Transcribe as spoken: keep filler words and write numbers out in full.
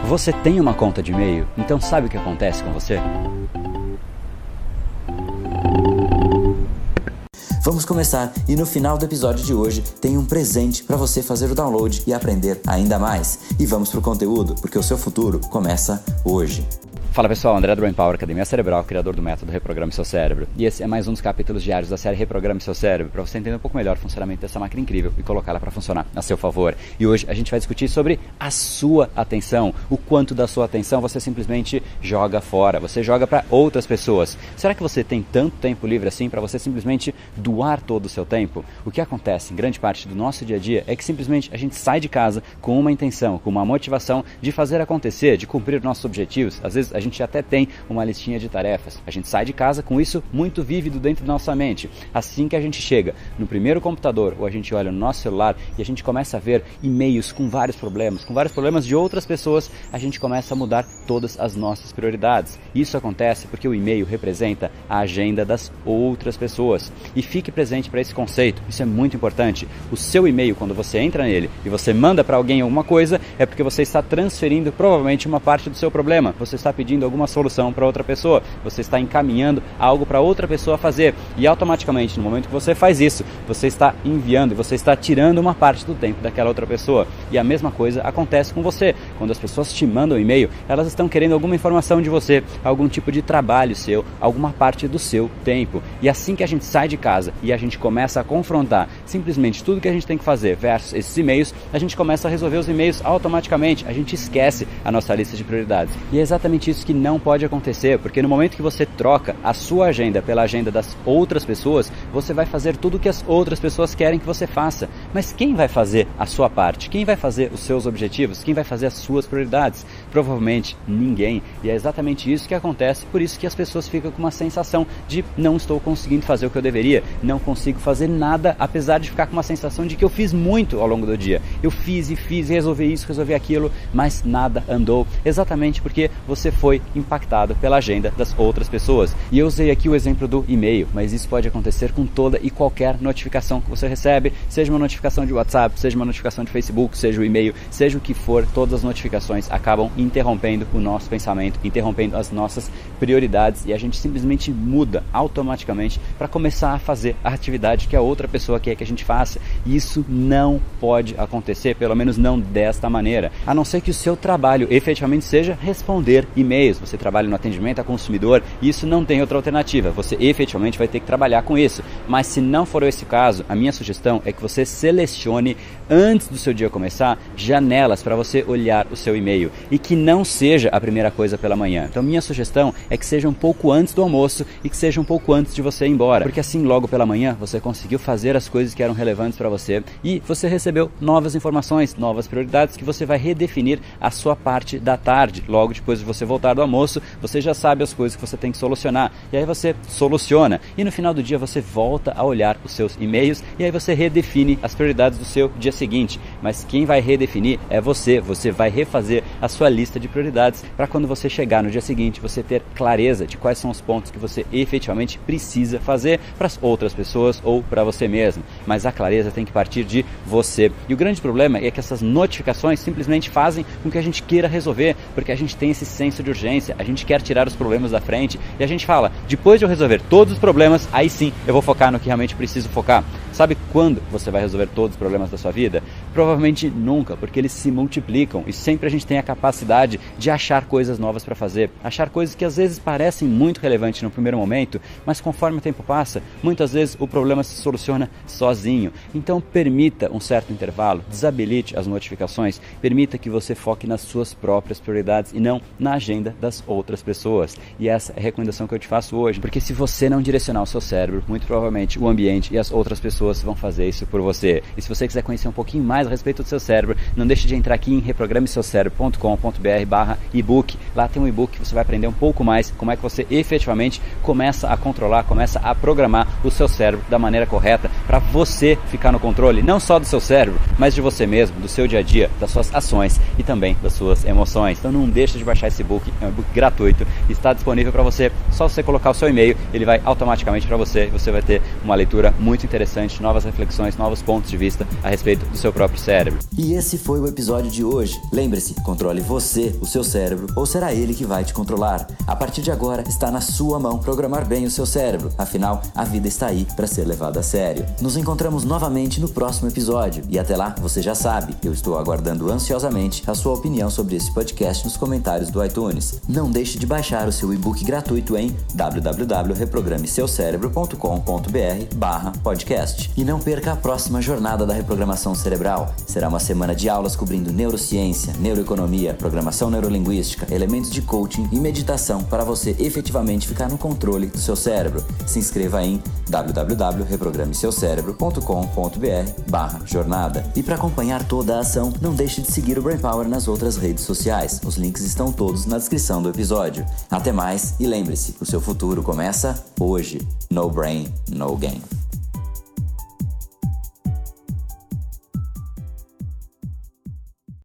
Você tem uma conta de e-mail? Então sabe o que acontece com você? Vamos começar e no final do episódio de hoje tem um presente para você fazer o download e aprender ainda mais. E vamos pro conteúdo, porque o seu futuro começa hoje. Fala pessoal, André do Brain Power, Academia Cerebral, criador do método Reprograme Seu Cérebro. E esse é mais um dos capítulos diários da série Reprograme Seu Cérebro, para você entender um pouco melhor o funcionamento dessa máquina incrível e colocá-la para funcionar a seu favor. E hoje a gente vai discutir sobre a sua atenção, o quanto da sua atenção você simplesmente joga fora, você joga para outras pessoas. Será que você tem tanto tempo livre assim para você simplesmente doar todo o seu tempo? O que acontece em grande parte do nosso dia a dia é que simplesmente a gente sai de casa com uma intenção, com uma motivação de fazer acontecer, de cumprir nossos objetivos. Às vezes a gente até tem uma listinha de tarefas. A gente sai de casa com isso muito vívido dentro da nossa mente. Assim que a gente chega no primeiro computador ou a gente olha no nosso celular e a gente começa a ver e-mails com vários problemas, com vários problemas de outras pessoas, a gente começa a mudar todas as nossas prioridades. Isso acontece porque o e-mail representa a agenda das outras pessoas. E fique presente para esse conceito. Isso é muito importante. O seu e-mail, quando você entra nele e você manda para alguém alguma coisa, é porque você está transferindo provavelmente uma parte do seu problema. Você está pedindo alguma solução para outra pessoa, você está encaminhando algo para outra pessoa fazer e automaticamente no momento que você faz isso, você está enviando e você está tirando uma parte do tempo daquela outra pessoa. E a mesma coisa acontece com você. Quando as pessoas te mandam um e-mail, elas estão querendo alguma informação de você, algum tipo de trabalho seu, alguma parte do seu tempo. E assim que a gente sai de casa e a gente começa a confrontar simplesmente tudo que a gente tem que fazer versus esses e-mails, a gente começa a resolver os e-mails automaticamente, a gente esquece a nossa lista de prioridades. E é exatamente isso que não pode acontecer, porque no momento que você troca a sua agenda pela agenda das outras pessoas, você vai fazer tudo o que as outras pessoas querem que você faça. Mas quem vai fazer a sua parte? Quem vai fazer os seus objetivos? Quem vai fazer as suas prioridades? Provavelmente ninguém. E é exatamente isso que acontece, por isso que as pessoas ficam com uma sensação de não estou conseguindo fazer o que eu deveria, não consigo fazer nada, apesar de ficar com uma sensação de que eu fiz muito ao longo do dia. Eu fiz e fiz, resolvi isso, resolvi aquilo, mas nada andou. Exatamente porque você foi impactado pela agenda das outras pessoas. E eu usei aqui o exemplo do e-mail, mas isso pode acontecer com toda e qualquer notificação que você recebe, seja uma notificação de WhatsApp, seja uma notificação de Facebook, seja o e-mail, seja o que for, todas as notificações acabam interrompendo o nosso pensamento, interrompendo as nossas prioridades e a gente simplesmente muda automaticamente para começar a fazer a atividade que a outra pessoa quer que a gente faça. E isso não pode acontecer, pelo menos não desta maneira, a não ser que o seu trabalho efetivamente seja responder e-mails. Você trabalha no atendimento a consumidor e isso não tem outra alternativa, você efetivamente vai ter que trabalhar com isso. Mas se não for esse caso, a minha sugestão é que você selecione antes do seu dia começar janelas para você olhar o seu e-mail e que não seja a primeira coisa pela manhã. Então minha sugestão é que seja um pouco antes do almoço e que seja um pouco antes de você ir embora, porque assim logo pela manhã você conseguiu fazer as coisas que eram relevantes para você e você recebeu novas informações, novas prioridades que você vai redefinir a sua parte da tarde. Logo depois de você voltar do almoço, você já sabe as coisas que você tem que solucionar e aí você soluciona e no final do dia você volta a olhar os seus e-mails e aí você redefine as prioridades do seu dia seguinte. Mas quem vai redefinir é você, você vai refazer a sua lista de prioridades para quando você chegar no dia seguinte você ter clareza de quais são os pontos que você efetivamente precisa fazer para as outras pessoas ou para você mesmo. Mas a clareza tem que partir de você. E o grande problema é que essas notificações simplesmente fazem com que a gente queira resolver, porque a gente tem esse senso de urgência, a gente quer tirar os problemas da frente e a gente fala, depois de eu resolver todos os problemas, aí sim eu vou focar no que realmente preciso focar. Sabe quando você vai resolver todos os problemas da sua vida? Provavelmente nunca, porque eles se multiplicam e sempre a gente tem a capacidade de achar coisas novas para fazer, achar coisas que às vezes parecem muito relevantes no primeiro momento, mas conforme o tempo passa, muitas vezes o problema se soluciona sozinho. Então permita um certo intervalo, desabilite as notificações, permita que você foque nas suas próprias prioridades e não na agenda das outras pessoas. E essa é a recomendação que eu te faço hoje, porque se você não direcionar o seu cérebro, muito provavelmente o ambiente e as outras pessoas vão fazer isso por você. E se você quiser conhecer um pouquinho mais a respeito do seu cérebro, não deixe de entrar aqui em reprograme seu cérebro ponto com ponto br barra ebook. Lá tem um e-book que você vai aprender um pouco mais como é que você efetivamente começa a controlar, começa a programar o seu cérebro da maneira correta para você ficar no controle, não só do seu cérebro, mas de você mesmo, do seu dia a dia, das suas ações e também das suas emoções. Então não deixe de baixar esse e-book, é um e-book gratuito, está disponível para você, só você colocar o seu e-mail, ele vai automaticamente para você e você vai ter uma leitura muito interessante, novas reflexões, novos pontos de vista a respeito do seu próprio próprio cérebro. E esse foi o episódio de hoje. Lembre-se, controle você, o seu cérebro, ou será ele que vai te controlar? A partir de agora, está na sua mão programar bem o seu cérebro. Afinal, a vida está aí para ser levada a sério. Nos encontramos novamente no próximo episódio. E até lá, você já sabe, eu estou aguardando ansiosamente a sua opinião sobre esse podcast nos comentários do iTunes. Não deixe de baixar o seu e-book gratuito em w w w ponto reprograme seu cérebro ponto com ponto b r barra podcast. E não perca a próxima jornada da reprogramação cerebral. Será uma semana de aulas cobrindo neurociência, neuroeconomia, programação neurolinguística, elementos de coaching e meditação para você efetivamente ficar no controle do seu cérebro. Se inscreva em w w w ponto reprograme seu cérebro ponto com ponto b r barra jornada. E para acompanhar toda a ação, não deixe de seguir o Brain Power nas outras redes sociais. Os links estão todos na descrição do episódio. Até mais e lembre-se, o seu futuro começa hoje. No brain, no game.